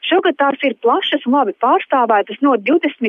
Šogad tās ir plašas un labi pārstāvētas no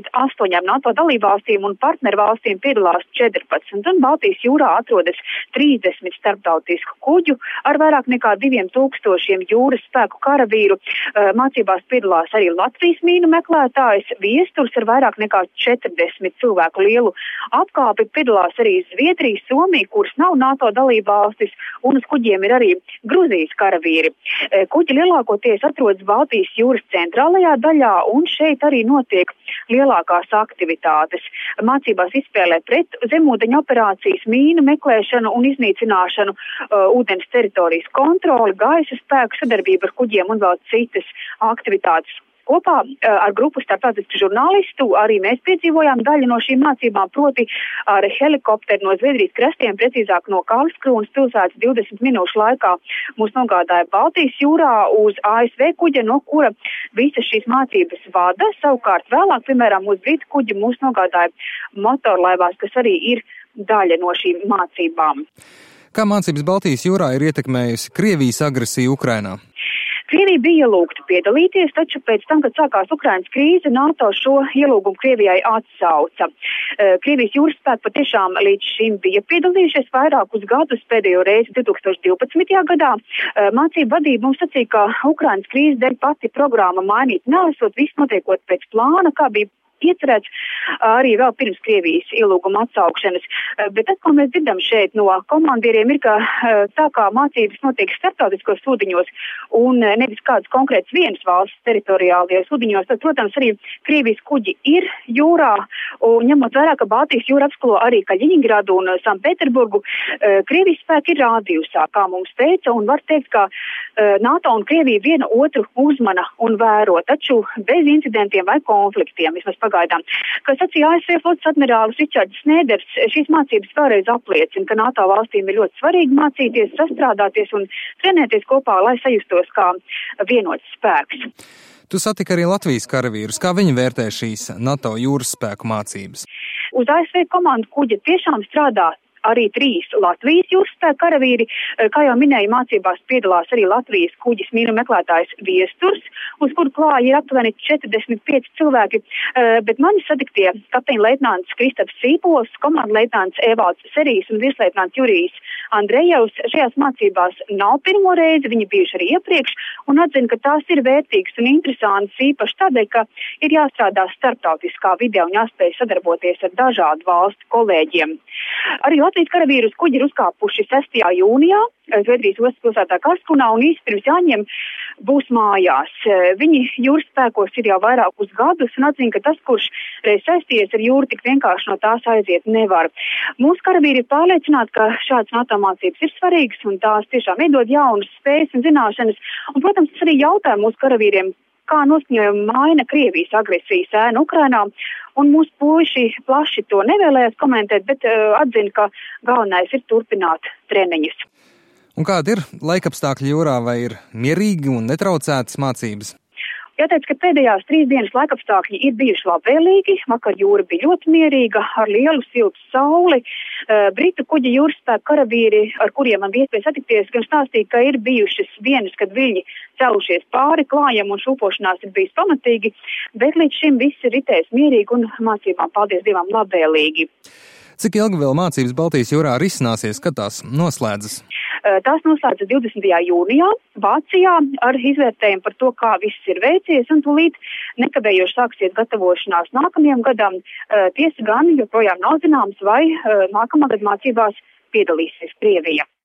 28 NATO dalībvalstīm un partnervalstīm piedalās 14, un Baltijas jūrā atrodas 30 starptautisku kuģu ar vairāk nekā 2000 jūras spēku karavīru. Mācībās piedalās arī Latvijas mīnu meklētājs, Viesturs ar vairāk nekā 40 cilvēku lielu apkāpi, piedalās arī Zviedrija, Somija, kuras nav NATO dalībvalstis, un uz kuģiem ir arī Gruzijas karavīri. Kuģi lielākoties atrodas Baltijas jūras centrālajā daļā, un šeit arī notiek lielākās aktivitātes. Mācībās izspēlē pret zemūdeņu operācijas, mīnu meklēšanu un iznīcināšanu, ūdens teritorijas kontroli, gaisa spēku sadarbību ar kuģiem un vēl citas aktivitātes. Kopā ar grupu starptautisku žurnālistu arī mēs piedzīvojām daļu no šīm mācībām, proti ar helikopteru no Zviedrijas krastiem, precīzāk no Karlskrūnas pilsētas 20 minūšu laikā mūs nogādāja Baltijas jūrā uz ASV kuģa, no kura visas šīs mācības vada. Savukārt vēlāk, piemēram, uz Britu kuģi mūs nogādāja motorlaivās, kas arī ir daļa no šīm mācībām. Kā mācības Baltijas jūrā ir ietekmējusi Krievijas agresiju Ukrainā? Krievija bija ielūgta piedalīties, taču pēc tam, kad sākās Ukrainas krīze, NATO šo ielūgumu Krievijai atsauca. Krievijas jūras spēki patiešām līdz šim bija piedalījušies vairākus gadus, pēdējo reizi 2012. gadā. Mācību vadība mums sacīja, ka Ukrainas krīze dēļ pati programma mainīt nesot, viss notiekot pēc plāna, kā bija iecerēts arī vēl pirms Krievijas ielūguma atsaukšanas. Bet tas, ko mēs dzirdam šeit no komandieriem, ir, ka tā kā mācības notiek starptautiskos ūdeņos un nevis kādas konkrētas vienas valsts teritoriālajos ūdeņos, tad, protams, arī Krievijas kuģi ir jūrā, un ņemot vērā, ka Baltijas jūra apskalo arī Kaļiņingradu un Sanktpēterburgu, Krievijas spēki ir rādījusā, kā mums teica, un var teikt, ka NATO un Krievija viena otru uzmana un vēro, taču bez incidentiem vai konfliktiem, vismaz pagaidām. Kā sacīja ASV flotes admirālis Ričards Snēders, šīs mācības vēlreiz apliecina, ka NATO valstīm ir ļoti svarīgi mācīties, sastrādāties un trenēties kopā, lai sajustos kā vienots spēks. Tu satiki arī Latvijas karavīrus. Kā viņi vērtē šīs NATO jūras spēku mācības? Uz ASV komandu kuģa tiešām strādā arī 3 Latvijas jūras spēku karavīri. Kā jau minēju, mācībās piedalās arī Latvijas kuģis mīnu meklētājs Viesturs, uz kuru klāja ir aptuveni 45 cilvēki, bet mani satiktie kapteiņa leitnants Kristaps Sīpols, komandu leitnants Evalds Serijs un virsleitnants Jurijs Andrejevs šajās mācībās nav pirmo reizi, viņi bijuši arī iepriekš un atzina, ka tās ir vērtīgas un interesantas īpaši tādēļ, ka ir jāstrādā starptautiskā vidē un jāspēj sadarboties ar dažādu valstu kolēģiem. Arī Latvijas karavīri uz kuģi ir uzkāpuši 6. jūnijā Zviedrijas ostas pilsētā Karlskrūnā un īsti pirms jāņem būs mājās. Viņi jūras spēkos ir jau vairākus gadus un atzina, ka tas, kurš reiz saistījies ar jūru, tik vienkārši no tās aiziet nevar. Mūsu karavīri ir pārliecināti, ka šādas NATO mācības ir svarīgas un tās tiešām iedod jaunas spējas un zināšanas. Un, protams, tas arī jautā mūsu karavīriem, kā noskaņojuma maina Krievijas agresijas ēnu Ukrainā, un mūsu puiši plaši to nevēlējās komentēt, bet atzina, ka galvenais ir turpināt treniņus. Un kādi ir laikapstākļi jūrā, vai ir mierīgi un netraucētas mācības? Jāteic, ka pēdējās 3 dienas laikapstākļi ir bijuši labvēlīgi. Vakar jūra bija ļoti mierīga, ar lielu siltu sauli. Britu kuģi jūras spēku karavīri, ar kuriem man bija iespēja satikties, gan stāstīja, ka ir bijušas dienas, kad viņi celušies pāri klājam un šūpošanās ir bijis pamatīgi, bet līdz šim viss ir ritējis mierīgi un mācībām, paldies Dievam, labvēlīgi. Cik ilgi vēl mācības Baltijas jūrā risināsies, kad tās noslēdzas? Tās noslēdzas 20. jūnijā Vācijā ar izvērtējumu par to, kā viss ir veicies, un tūlīt nekavējoši sāksies gatavošanās nākamajam gadam. Tiesa gan joprojām nav zināms, vai nākamā gada mācībās piedalīsies Krievija.